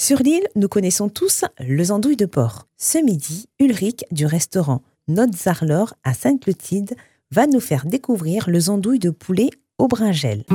Sur l'île, nous connaissons tous les andouilles de porc. Ce midi, Ulrich du restaurant Notzarlor à Sainte-Clotilde va nous faire découvrir les andouilles de poulet au brinjel.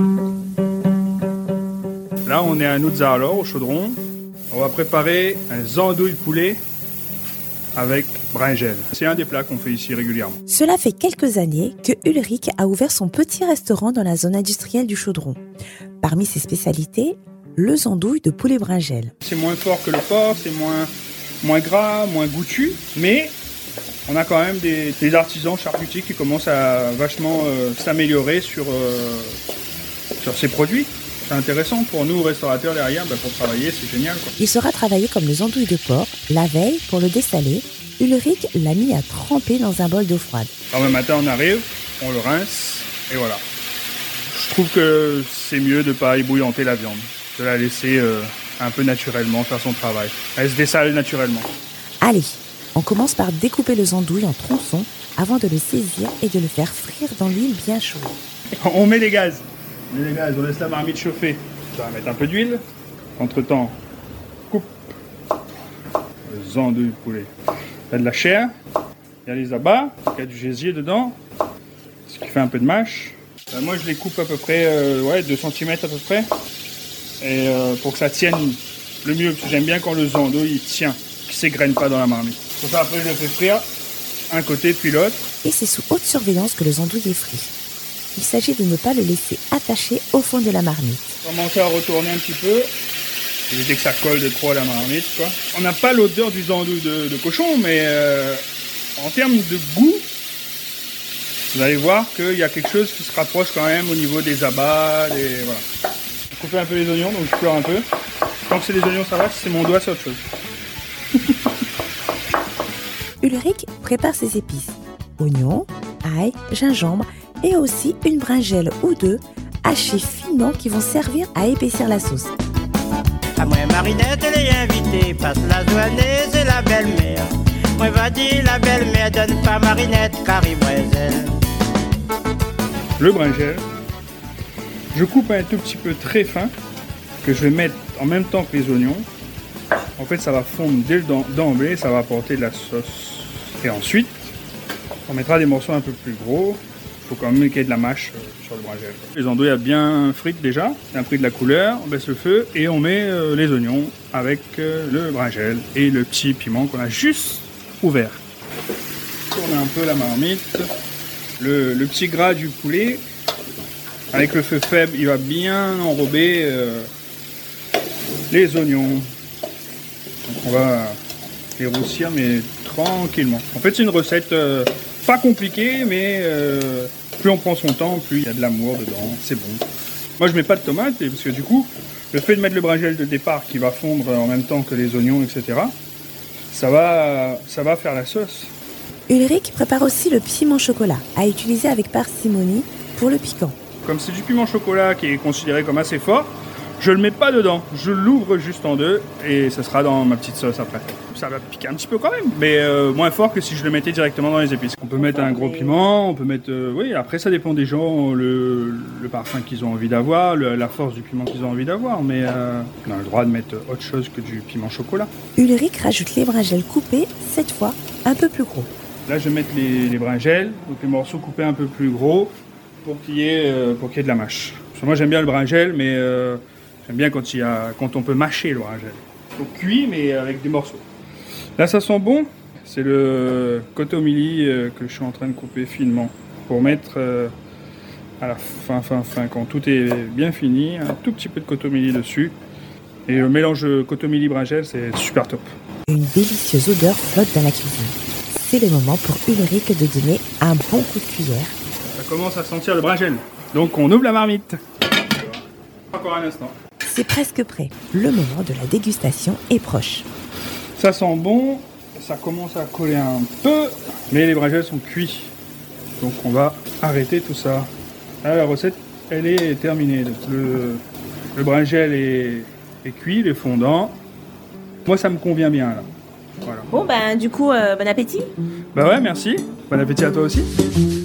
Là, on est à Notzarlor, au Chaudron. On va préparer un andouille de poulet avec brinjel. C'est un des plats qu'on fait ici régulièrement. Cela fait quelques années que Ulrich a ouvert son petit restaurant dans la zone industrielle du Chaudron. Parmi ses spécialités, les andouilles de poulet brinjel. C'est moins fort que le porc, c'est moins gras, moins goûtu, mais on a quand même des artisans charcutiers qui commencent à vachement s'améliorer sur ces produits. C'est intéressant pour nous, restaurateurs derrière, pour travailler, c'est génial, quoi. Il sera travaillé comme les andouilles de porc. La veille, pour le dessaler, Ulrich l'a mis à tremper dans un bol d'eau froide. Alors le matin, on arrive, on le rince, et voilà. Je trouve que c'est mieux de ne pas ébouillanter la viande, de la laisser un peu naturellement faire son travail. Elle se dessale naturellement. Allez, on commence par découper les andouilles en tronçons avant de le saisir et de le faire frire dans l'huile bien chaude. On met les gaz. On laisse la marmite chauffer. Ça va mettre un peu d'huile. Entre-temps, coupe les andouilles de poulet. Il y a de la chair, il y a les abats, il y a du gésier dedans, ce qui fait un peu de mâche. Moi, je les coupe à peu près 2 cm à peu près. Et pour que ça tienne le mieux, parce que j'aime bien quand le andouille il tient, qu'il ne s'égrène pas dans la marmite. Pour ça, après, je le fais frire un côté puis l'autre. Et c'est sous haute surveillance que les andouilles est frit. Il s'agit de ne pas le laisser attaché au fond de la marmite. Commencer à retourner un petit peu, éviter que ça colle de trop à la marmite, quoi. On n'a pas l'odeur du andouille de cochon, mais en termes de goût, vous allez voir qu'il y a quelque chose qui se rapproche quand même au niveau des abats, voilà. Je coupe un peu les oignons, donc je pleure un peu. Tant que c'est des oignons, ça va. Si c'est mon doigt, c'est autre chose. Ulrich prépare ses épices. Oignons, ail, gingembre et aussi une brinjelle ou deux hachées finement qui vont servir à épaissir la sauce. À moi Marinette les invitée, passe la douaneuse et la belle-mère. Moi va dire la belle-mère donne pas Marinette car il brésil. Le brinjel, je coupe un tout petit peu très fin que je vais mettre en même temps que les oignons. En fait, ça va fondre dès d'emblée, ça va apporter de la sauce. Et ensuite, on mettra des morceaux un peu plus gros. Il faut quand même qu'il y ait de la mâche sur le brinjel. Les andouilles bien frites déjà, ça a pris de la couleur, on baisse le feu et on met les oignons avec le brinjel et le petit piment qu'on a juste ouvert. Tourne un peu la marmite. Le petit gras du poulet, avec le feu faible, il va bien enrober les oignons. Donc on va les roussir, mais tranquillement. En fait, c'est une recette pas compliquée, mais plus on prend son temps, plus il y a de l'amour dedans. C'est bon. Moi, je mets pas de tomates, parce que du coup, le fait de mettre le brinjel de départ qui va fondre en même temps que les oignons, etc., ça va faire la sauce. Ulrich prépare aussi le piment chocolat, à utiliser avec parcimonie pour le piquant. Comme c'est du piment chocolat qui est considéré comme assez fort, je le mets pas dedans, je l'ouvre juste en deux et ça sera dans ma petite sauce après. Ça va piquer un petit peu quand même, mais moins fort que si je le mettais directement dans les épices. On peut mettre un gros piment, on peut mettre... oui, après ça dépend des gens, le parfum qu'ils ont envie d'avoir, la force du piment qu'ils ont envie d'avoir, mais on a le droit de mettre autre chose que du piment chocolat. Ulrich rajoute les brinjels coupés, cette fois un peu plus gros. Là, je vais mettre les brinjels, donc les morceaux coupés un peu plus gros pour qu'il y ait de la mâche. Parce que moi, j'aime bien le brinjel, mais j'aime bien quand on peut mâcher le brinjel. Donc cuit, mais avec des morceaux. Là, ça sent bon. C'est le cotomili que je suis en train de couper finement pour mettre à la fin, quand tout est bien fini, un tout petit peu de cotomili dessus. Et le mélange cotomili-brinjel, c'est super top. Une délicieuse odeur flotte dans la cuisine. C'est le moment pour Ulrich de donner un bon coup de cuillère. Ça commence à sentir le brinjel. Donc on ouvre la marmite. Encore un instant. C'est presque prêt. Le moment de la dégustation est proche. Ça sent bon. Ça commence à coller un peu. Mais les brinjels sont cuits. Donc on va arrêter tout ça. Là, la recette, elle est terminée. Donc, le brinjel est cuit, il est fondant. Moi, ça me convient bien là. Voilà. Bon, du coup, bon appétit. Bah ouais, merci. Bon appétit à toi aussi.